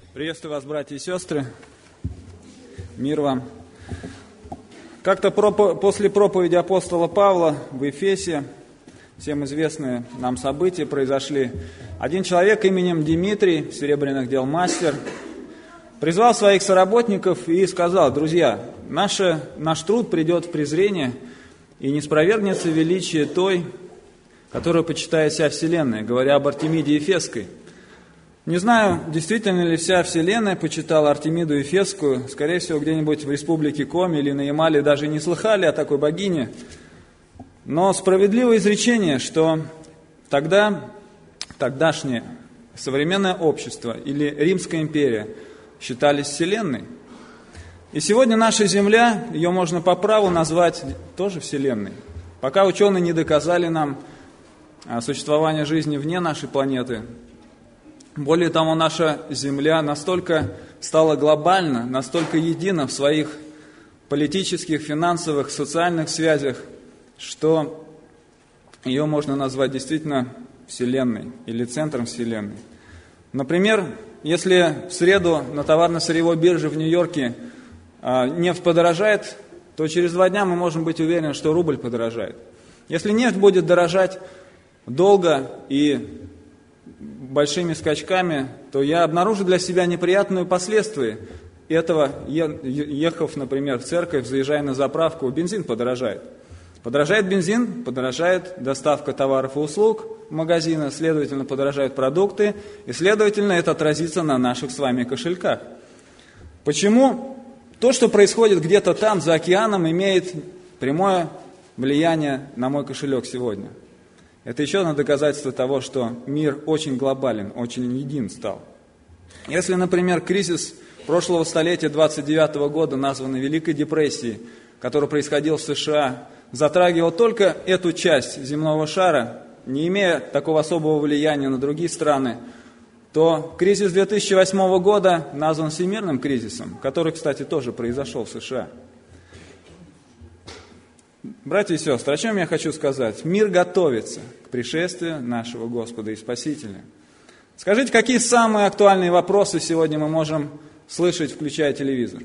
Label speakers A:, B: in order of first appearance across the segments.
A: Приветствую вас, братья и сестры. Мир вам. Как-то после проповеди апостола Павла в Ефесе, всем известные нам события произошли. Один человек именем Дмитрий, серебряных дел мастер, призвал своих соработников и сказал: друзья, наш труд придет в презрение и не спровергнется величие той, которую почитает вся вселенная, говоря об Артемиде Ефесской. Не знаю, действительно ли вся вселенная почитала Артемиду Ефесскую. Скорее всего, где-нибудь в республике Коми или на Ямале даже не слыхали о такой богине. Но справедливое изречение, что тогдашнее современное общество или Римская империя считались вселенной. И сегодня наша Земля, ее можно по праву назвать тоже вселенной. Пока ученые не доказали нам существование жизни вне нашей планеты. Более того, наша Земля настолько стала глобальна, настолько едина в своих политических, финансовых, социальных связях, что ее можно назвать действительно Вселенной или центром Вселенной. Например, если в среду на товарно-сырьевой бирже в Нью-Йорке нефть подорожает, то через 2 дня мы можем быть уверены, что рубль подорожает. Если нефть будет дорожать долго и большими скачками, то я обнаружу для себя неприятные последствия этого, ехав, например, в церковь, заезжая на заправку, бензин подорожает. Подорожает бензин, подорожает доставка товаров и услуг в магазины, следовательно, подорожают продукты, и, следовательно, это отразится на наших с вами кошельках. Почему то, что происходит где-то там, за океаном, имеет прямое влияние на мой кошелек сегодня? Это еще одно доказательство того, что мир очень глобален, очень един стал. Если, например, кризис прошлого столетия, 29 года, названный Великой депрессией, который происходил в США, затрагивал только эту часть земного шара, не имея такого особого влияния на другие страны, то кризис 2008 года назван всемирным кризисом, который, кстати, тоже произошел в США. Братья и сестры, о чем я хочу сказать? Мир готовится к пришествию нашего Господа и Спасителя. Скажите, какие самые актуальные вопросы сегодня мы можем слышать, включая телевизор?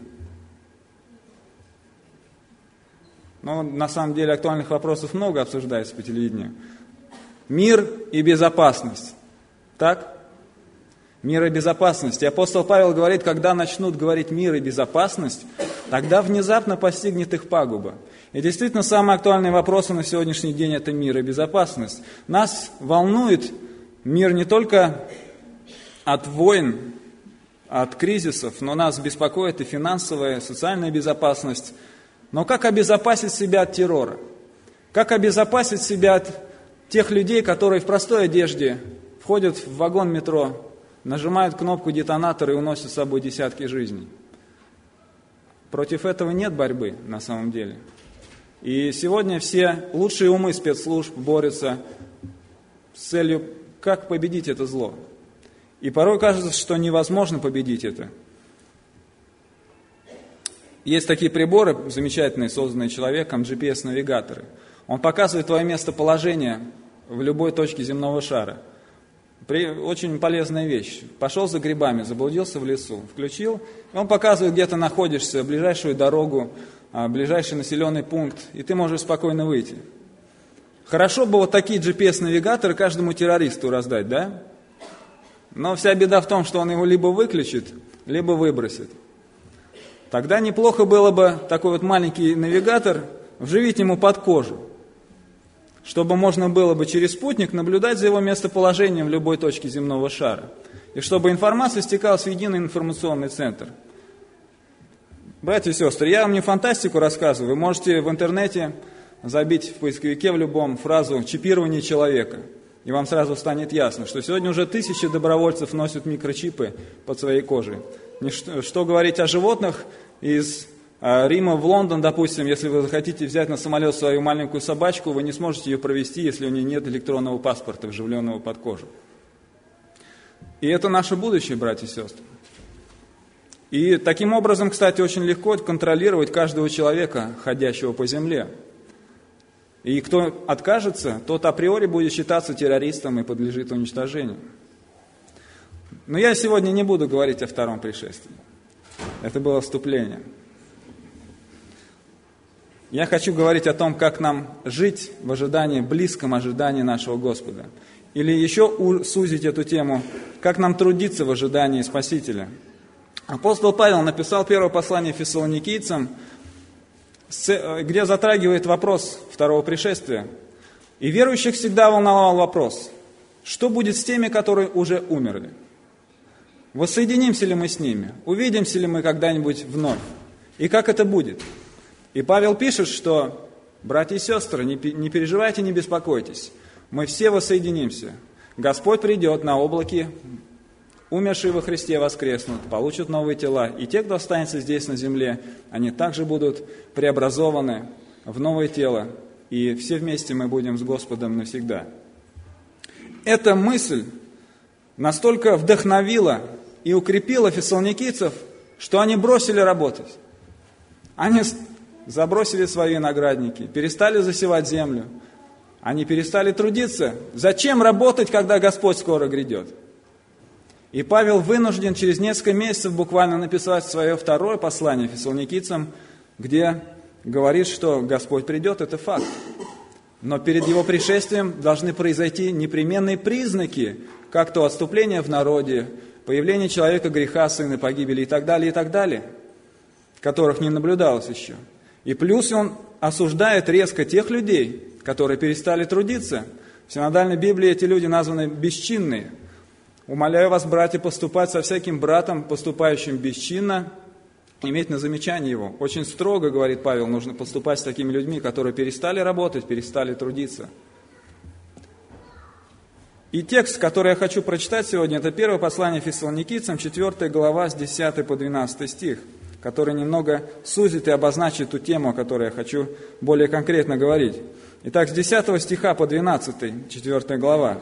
A: Ну, на самом деле, актуальных вопросов много обсуждается по телевидению. Мир и безопасность. Так? Мир и безопасность. И апостол Павел говорит, когда начнут говорить мир и безопасность, тогда внезапно постигнет их пагуба. И действительно, самые актуальные вопросы на сегодняшний день – это мир и безопасность. Нас волнует мир не только от войн, от кризисов, но нас беспокоит и финансовая, и социальная безопасность. Но как обезопасить себя от террора? Как обезопасить себя от тех людей, которые в простой одежде входят в вагон метро, нажимают кнопку детонатора и уносят с собой десятки жизней? Против этого нет борьбы на самом деле. И сегодня все лучшие умы спецслужб борются с целью, как победить это зло. И порой кажется, что невозможно победить это. Есть такие приборы, замечательные, созданные человеком, GPS-навигаторы. Он показывает твое местоположение в любой точке земного шара. Очень полезная вещь. Пошел за грибами, заблудился в лесу, включил, и он показывает, где ты находишься, ближайшую дорогу, ближайший населенный пункт, и ты можешь спокойно выйти. Хорошо бы вот такие GPS-навигаторы каждому террористу раздать, да? Но вся беда в том, что он его либо выключит, либо выбросит. Тогда неплохо было бы такой вот маленький навигатор вживить ему под кожу, чтобы можно было бы через спутник наблюдать за его местоположением в любой точке земного шара, и чтобы информация стекалась в единый информационный центр. Братья и сестры, я вам не фантастику рассказываю, вы можете в интернете забить в поисковике в любом фразу «чипирование человека», и вам сразу станет ясно, что сегодня уже 1000 добровольцев носят микрочипы под своей кожей. Что говорить о животных? Из Рима в Лондон, допустим, если вы захотите взять на самолет свою маленькую собачку, вы не сможете ее провести, если у нее нет электронного паспорта, вживленного под кожу. И это наше будущее, братья и сестры. И таким образом, кстати, очень легко контролировать каждого человека, ходящего по земле. И кто откажется, тот априори будет считаться террористом и подлежит уничтожению. Но я сегодня не буду говорить о втором пришествии. Это было вступление. Я хочу говорить о том, как нам жить в ожидании, близком ожидании нашего Господа. Или еще сузить эту тему, как нам трудиться в ожидании Спасителя. Апостол Павел написал первое послание фессалоникийцам, где затрагивает вопрос второго пришествия. И верующих всегда волновал вопрос, что будет с теми, которые уже умерли? Воссоединимся ли мы с ними? Увидимся ли мы когда-нибудь вновь? И как это будет? И Павел пишет, что, братья и сестры, не переживайте, не беспокойтесь. Мы все воссоединимся. Господь придет на облаке, умершие во Христе воскреснут, получат новые тела. И те, кто останется здесь на земле, они также будут преобразованы в новое тело. И все вместе мы будем с Господом навсегда. Эта мысль настолько вдохновила и укрепила фессалоникийцев, что они бросили работать. Они забросили свои виноградники, перестали засевать землю. Они перестали трудиться. Зачем работать, когда Господь скоро грядет? И Павел вынужден через несколько месяцев буквально написать свое второе послание фессалоникийцам, где говорит, что Господь придет, это факт. Но перед Его пришествием должны произойти непременные признаки, как то отступление в народе, появление человека греха, сына погибели и так далее, которых не наблюдалось еще. И плюс он осуждает резко тех людей, которые перестали трудиться. В синодальной Библии эти люди названы бесчинные. Умоляю вас, братья, поступать со всяким братом, поступающим бесчинно, иметь на замечание его. Очень строго, говорит Павел, нужно поступать с такими людьми, которые перестали работать, перестали трудиться. И текст, который я хочу прочитать сегодня, это первое послание фессалоникийцам, 4 глава, с 10 по 12 стих, который немного сузит и обозначит ту тему, о которой я хочу более конкретно говорить. Итак, с 10 стиха по 12, 4 глава,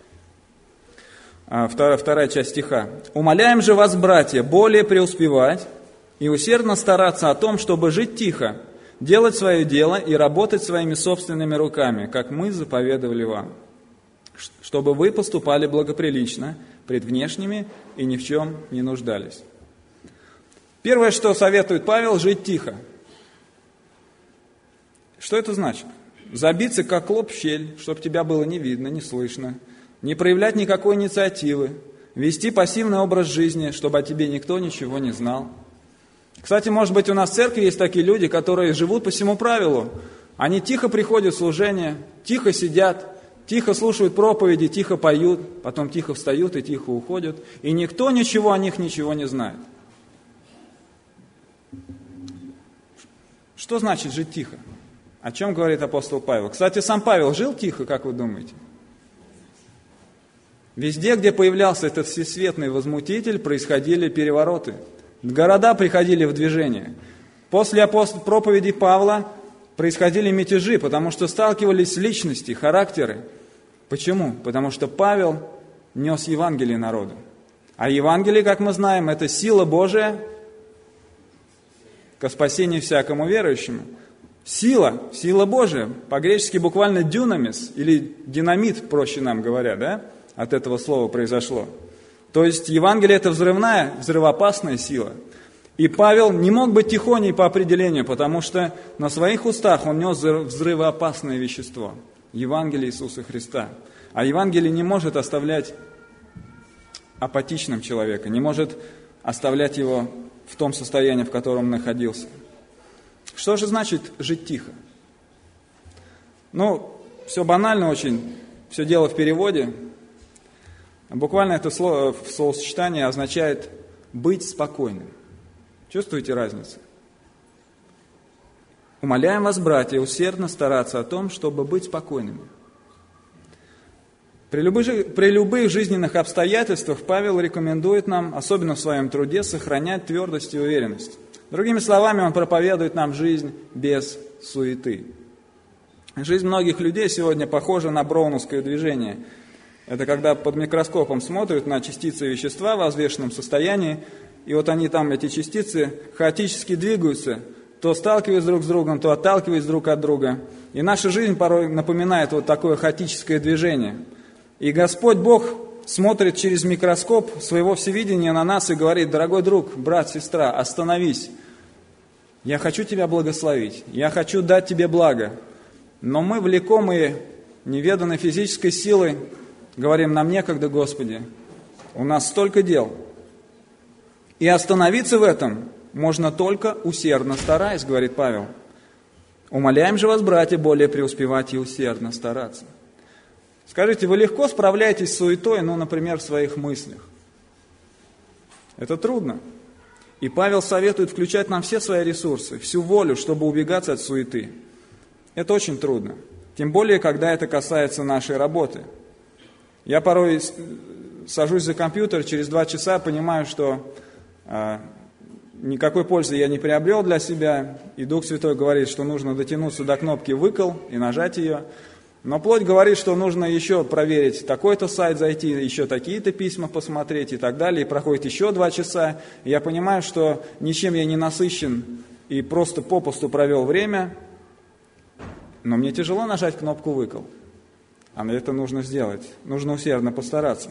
A: вторая часть стиха. «Умоляем же вас, братья, более преуспевать и усердно стараться о том, чтобы жить тихо, делать свое дело и работать своими собственными руками, как мы заповедовали вам, чтобы вы поступали благоприлично пред внешними и ни в чем не нуждались». Первое, что советует Павел, жить тихо. Что это значит? Забиться, как клоп в щель, чтобы тебя было не видно, не слышно, не проявлять никакой инициативы, вести пассивный образ жизни, чтобы о тебе никто ничего не знал. Кстати, может быть, у нас в церкви есть такие люди, которые живут по всему правилу. Они тихо приходят в служение, тихо сидят, тихо слушают проповеди, тихо поют, потом тихо встают и тихо уходят, и никто ничего о них ничего не знает. Что значит жить тихо? О чем говорит апостол Павел? Кстати, сам Павел жил тихо, как вы думаете? Везде, где появлялся этот всесветный возмутитель, происходили перевороты. Города приходили в движение. После проповеди Павла происходили мятежи, потому что сталкивались личности, характеры. Почему? Потому что Павел нес Евангелие народу. А Евангелие, как мы знаем, это сила Божия ко спасению всякому верующему. Сила Божия, по-гречески буквально дюнамис, или динамит, проще нам говоря, да? От этого слова произошло. То есть Евангелие – это взрывоопасная сила. И Павел не мог быть тихоней по определению, потому что на своих устах он нес взрывоопасное вещество – Евангелие Иисуса Христа. А Евангелие не может оставлять апатичным человека, не может оставлять его в том состоянии, в котором он находился. Что же значит жить тихо? Все банально очень, все дело в переводе. Буквально это слово в словосочетании означает быть спокойным. Чувствуете разницу? Умоляем вас, братья, усердно стараться о том, чтобы быть спокойными. При любых жизненных обстоятельствах Павел рекомендует нам, особенно в своем труде, сохранять твердость и уверенность. Другими словами, он проповедует нам жизнь без суеты. Жизнь многих людей сегодня похожа на броуновское движение. Это когда под микроскопом смотрят на частицы вещества в взвешенном состоянии, и вот они там, эти частицы, хаотически двигаются, то сталкиваясь друг с другом, то отталкиваясь друг от друга. И наша жизнь порой напоминает вот такое хаотическое движение. И Господь Бог смотрит через микроскоп своего всевидения на нас и говорит: дорогой друг, брат, сестра, остановись. Я хочу тебя благословить, я хочу дать тебе благо. Но мы, влекомые неведанной физической силой, говорим: нам некогда, Господи, у нас столько дел. И остановиться в этом можно только усердно стараясь, говорит Павел. Умоляем же вас, братья, более преуспевать и усердно стараться. Скажите, вы легко справляетесь с суетой, например, в своих мыслях? Это трудно. И Павел советует включать нам все свои ресурсы, всю волю, чтобы убегаться от суеты. Это очень трудно. Тем более, когда это касается нашей работы. Я порой сажусь за компьютер, через 2 часа понимаю, что никакой пользы я не приобрел для себя, и Дух Святой говорит, что нужно дотянуться до кнопки «выкл» и нажать ее. Но плоть говорит, что нужно еще проверить такой-то сайт, зайти, еще такие-то письма посмотреть и так далее. И проходит еще 2 часа, и я понимаю, что ничем я не насыщен и просто попусту провел время, но мне тяжело нажать кнопку «выкл». А это нужно сделать, нужно усердно постараться.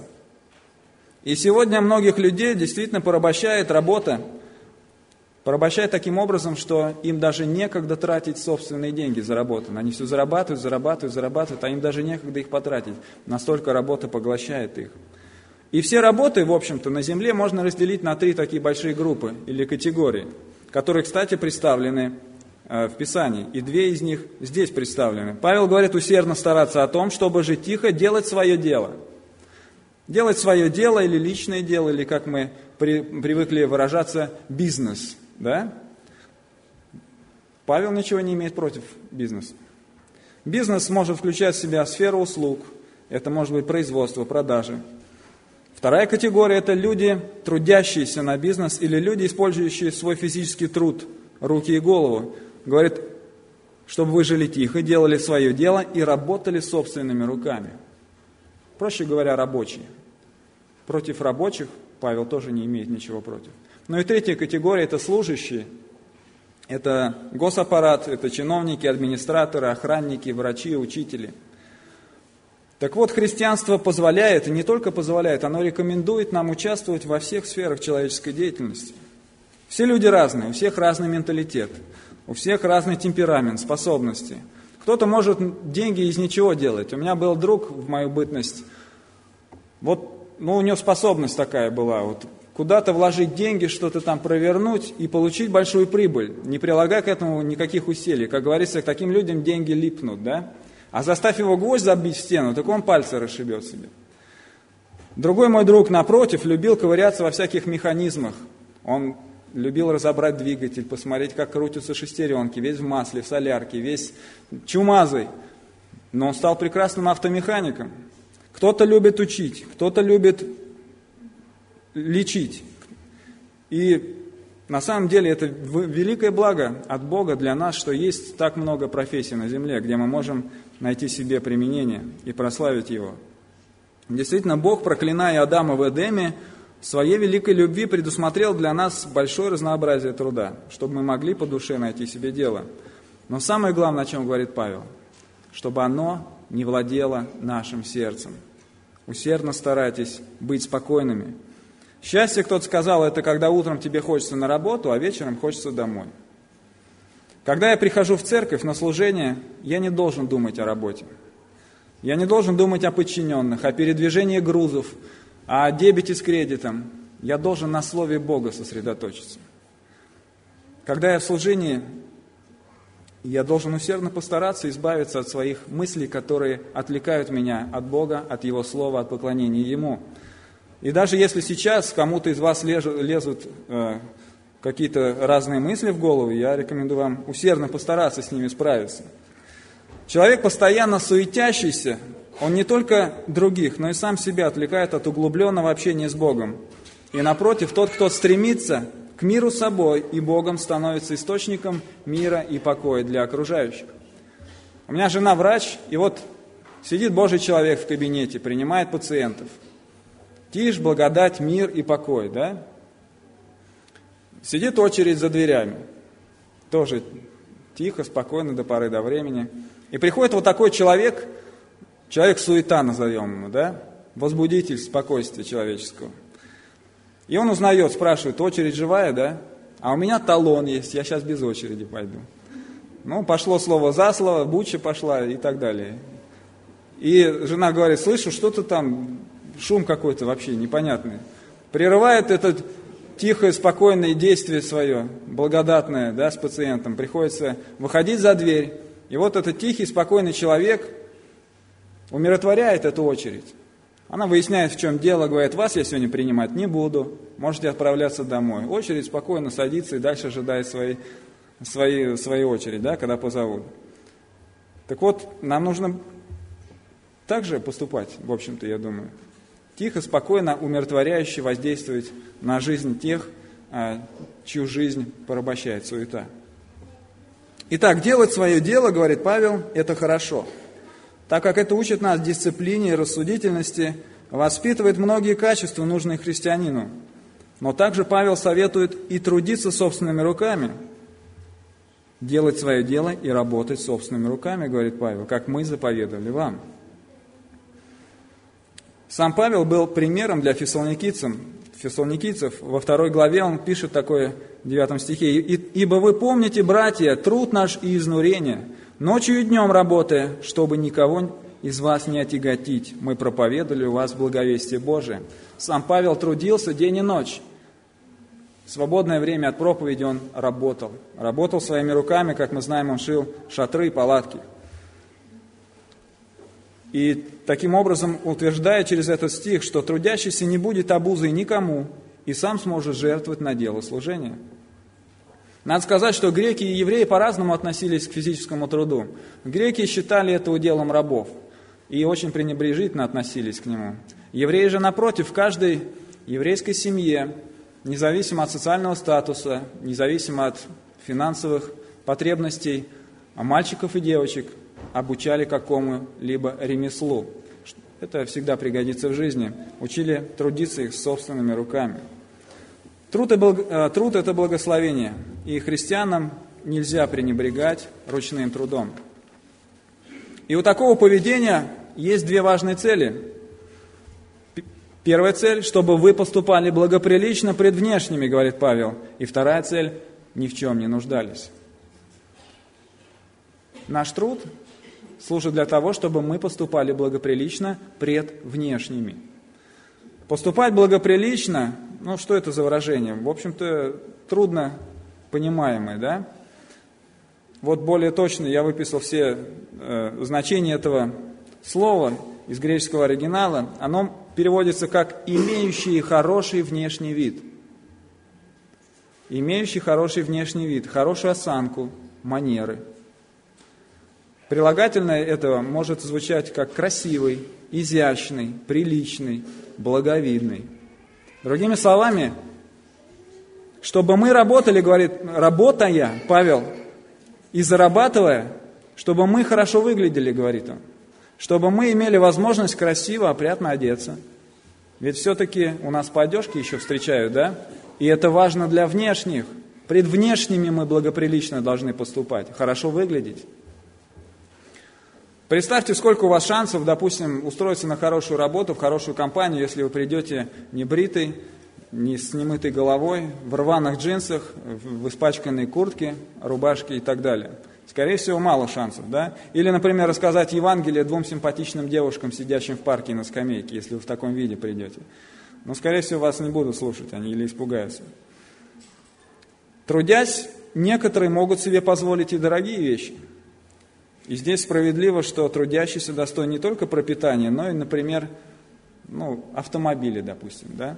A: И сегодня многих людей действительно порабощает работа, порабощает таким образом, что им даже некогда тратить собственные деньги заработанные. Они все зарабатывают, а им даже некогда их потратить. Настолько работа поглощает их. И все работы, в общем-то, на земле можно разделить на 3 такие большие группы или категории, которые, кстати, представлены в Писании. И 2 из них здесь представлены. Павел говорит: усердно стараться о том, чтобы жить тихо, делать свое дело. Делать свое дело или личное дело, или, как мы привыкли выражаться, бизнес. Да? Павел ничего не имеет против бизнеса. Бизнес может включать в себя сферу услуг. Это может быть производство, продажи. 2 категория – это люди, трудящиеся на бизнес, или люди, использующие свой физический труд, руки и голову. Говорит, чтобы вы жили тихо, делали свое дело и работали собственными руками. Проще говоря, рабочие. Против рабочих Павел тоже не имеет ничего против. Ну и 3 категория – это служащие. Это госаппарат, это чиновники, администраторы, охранники, врачи, учители. Так вот, христианство позволяет, и не только позволяет, оно рекомендует нам участвовать во всех сферах человеческой деятельности. Все люди разные, у всех разный менталитет, у всех разный темперамент, способности. Кто-то может деньги из ничего делать. У меня был друг в мою бытность, у него способность такая была, куда-то вложить деньги, что-то там провернуть и получить большую прибыль, не прилагая к этому никаких усилий. Как говорится, к таким людям деньги липнут, да? А заставь его гвоздь забить в стену, так он пальцы расшибет себе. Другой мой друг, напротив, любил ковыряться во всяких механизмах. Он любил разобрать двигатель, посмотреть, как крутятся шестеренки, весь в масле, в солярке, весь чумазый. Но он стал прекрасным автомехаником. Кто-то любит учить, кто-то любит лечить. И на самом деле это великое благо от Бога для нас, что есть так много профессий на земле, где мы можем найти себе применение и прославить Его. Действительно, Бог, проклиная Адама в Эдеме, в своей великой любви предусмотрел для нас большое разнообразие труда, чтобы мы могли по душе найти себе дело. Но самое главное, о чем говорит Павел, чтобы оно не владело нашим сердцем. Усердно старайтесь быть спокойными. Счастье, кто-то сказал, это когда утром тебе хочется на работу, а вечером хочется домой. Когда я прихожу в церковь на служение, я не должен думать о работе. Я не должен думать о подчиненных, о передвижении грузов, о дебете с кредитом. Я должен на Слове Бога сосредоточиться. Когда я в служении, я должен усердно постараться избавиться от своих мыслей, которые отвлекают меня от Бога, от Его Слова, от поклонения Ему. И даже если сейчас кому-то из вас лезут какие-то разные мысли в голову, я рекомендую вам усердно постараться с ними справиться. Человек, постоянно суетящийся, он не только других, но и сам себя отвлекает от углубленного общения с Богом. И напротив, тот, кто стремится к миру с собой и Богом, становится источником мира и покоя для окружающих. У меня жена врач, и сидит Божий человек в кабинете, принимает пациентов. Тишь, благодать, мир и покой, да? Сидит очередь за дверями. Тоже тихо, спокойно, до поры до времени. И приходит такой человек суета назовем ему, да? возбудитель спокойствия человеческого. И он узнает, спрашивает, очередь живая, да? А у меня талон есть, я сейчас без очереди пойду. Ну, пошло слово за слово, буча пошла и так далее. И жена говорит, слышу, что-то там, шум какой-то вообще непонятный. Прерывает это тихое, спокойное действие свое, благодатное, да, с пациентом. Приходится выходить за дверь. И вот этот тихий, спокойный человек умиротворяет эту очередь. Она выясняет, в чем дело, говорит, вас я сегодня принимать не буду, можете отправляться домой. Очередь спокойно садится и дальше ожидает своей очереди, да, когда позовут. Так вот, нам нужно так же поступать, в общем-то, я думаю. Тихо, спокойно, умиротворяюще воздействовать на жизнь тех, чью жизнь порабощает суета. Итак, делать свое дело, говорит Павел, это хорошо. Так как это учит нас дисциплине и рассудительности, воспитывает многие качества, нужные христианину. Но также Павел советует и трудиться собственными руками. Делать свое дело и работать собственными руками, говорит Павел, как мы заповедовали вам. Сам Павел был примером для фессалоникийцев. Во 2 главе он пишет такое в 9 стихе. «Ибо вы помните, братья, труд наш и изнурение, ночью и днем работая, чтобы никого из вас не отяготить. Мы проповедовали у вас благовестие Божие». Сам Павел трудился день и ночь. В свободное время от проповеди он работал. Работал своими руками, как мы знаем, он шил шатры и палатки. И таким образом утверждая через этот стих, что трудящийся не будет обузой никому и сам сможет жертвовать на дело служения. Надо сказать, что греки и евреи по-разному относились к физическому труду. Греки считали это уделом рабов и очень пренебрежительно относились к нему. Евреи же, напротив, в каждой еврейской семье, независимо от социального статуса, независимо от финансовых потребностей, мальчиков и девочек обучали какому-либо ремеслу. Это всегда пригодится в жизни. Учили трудиться их собственными руками. Труд – это благословение, и христианам нельзя пренебрегать ручным трудом. И у такого поведения есть две важные цели. Первая цель – чтобы вы поступали благоприлично пред внешними, говорит Павел. И вторая цель – ни в чем не нуждались. Наш труд служит для того, чтобы мы поступали благоприлично пред внешними. Поступать благоприлично, ну что это за выражение? В общем-то, трудно понимаемое, да? Вот более точно я выписал все значения этого слова из греческого оригинала. Оно переводится как «имеющий хороший внешний вид». Имеющий хороший внешний вид, хорошую осанку, манеры. Прилагательное этого может звучать как красивый, изящный, приличный, благовидный. Другими словами, чтобы мы работали, говорит, работая, Павел, и зарабатывая, чтобы мы хорошо выглядели, говорит он, чтобы мы имели возможность красиво, опрятно одеться. Ведь все-таки у нас по одежке еще встречают, да? И это важно для внешних. Пред внешними мы благоприлично должны поступать, хорошо выглядеть. Представьте, сколько у вас шансов, допустим, устроиться на хорошую работу, в хорошую компанию, если вы придете не бритый, не с немытой головой, в рваных джинсах, в испачканной куртке, рубашке и так далее. Скорее всего, мало шансов, да? Или, например, рассказать Евангелие двум симпатичным девушкам, сидящим в парке на скамейке, если вы в таком виде придете. Но, скорее всего, вас не будут слушать они или испугаются. Трудясь, некоторые могут себе позволить и дорогие вещи. И здесь справедливо, что трудящийся достоин не только пропитания, но и, например, автомобили, допустим, да?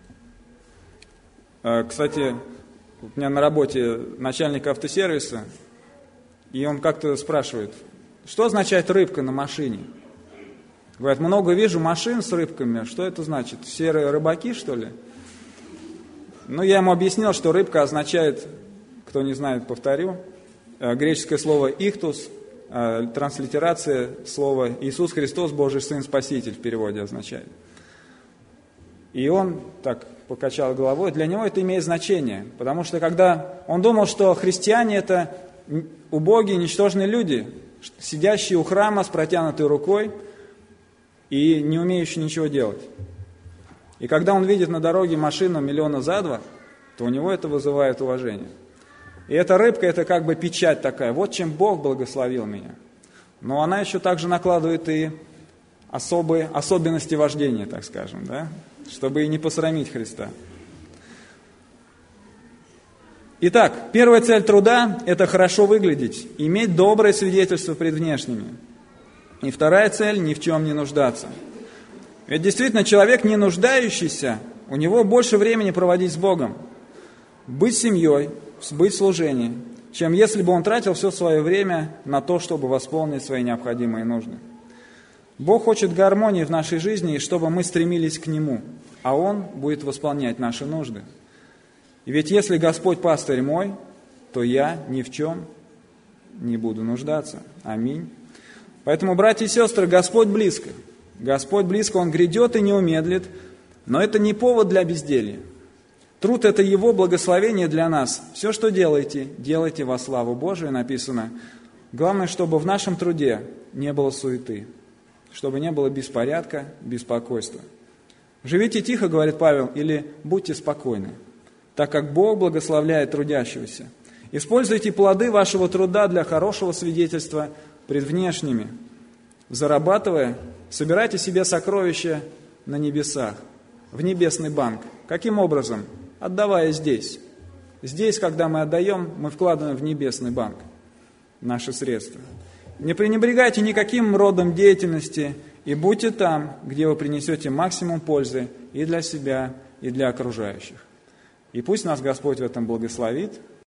A: Кстати, у меня на работе начальник автосервиса, и он как-то спрашивает, что означает рыбка на машине? Говорят, много вижу машин с рыбками, что это значит? Серые рыбаки, что ли? Ну, я ему объяснил, что рыбка означает, кто не знает, повторю, греческое слово «ихтус», транслитерация слова «Иисус Христос, Божий Сын, Спаситель» в переводе означает. И он так покачал головой. Для него это имеет значение, потому что когда он думал, что христиане – это убогие, ничтожные люди, сидящие у храма с протянутой рукой, и не умеющий ничего делать. И когда он видит на дороге машину миллиона за два, то у него это вызывает уважение. И эта рыбка, это как бы печать такая, вот чем Бог благословил меня. Но она еще также накладывает и особые особенности вождения, так скажем, да? Чтобы и не посрамить Христа. Итак, первая цель труда – это хорошо выглядеть, иметь доброе свидетельство пред внешними. И вторая цель – ни в чем не нуждаться. Ведь действительно человек, не нуждающийся, у него больше времени проводить с Богом, быть семьей, быть в служении, чем если бы он тратил все свое время на то, чтобы восполнить свои необходимые нужды. Бог хочет гармонии в нашей жизни, и чтобы мы стремились к Нему, а Он будет восполнять наши нужды. И ведь если Господь пастырь мой, то я ни в чем не буду нуждаться. Аминь. Поэтому, братья и сестры, Господь близко. Господь близко, Он грядет и не умедлит, но это не повод для безделья. Труд – это Его благословение для нас. Все, что делаете, делайте во славу Божию, написано. Главное, чтобы в нашем труде не было суеты, чтобы не было беспорядка, беспокойства. Живите тихо, говорит Павел, или будьте спокойны, так как Бог благословляет трудящегося. Используйте плоды вашего труда для хорошего свидетельства пред внешними. Зарабатывая, собирайте себе сокровища на небесах, в небесный банк. Каким образом? Отдавая здесь. Здесь, когда мы отдаем, мы вкладываем в небесный банк наши средства. Не пренебрегайте никаким родом деятельности и будьте там, где вы принесете максимум пользы и для себя, и для окружающих. И пусть нас Господь в этом благословит.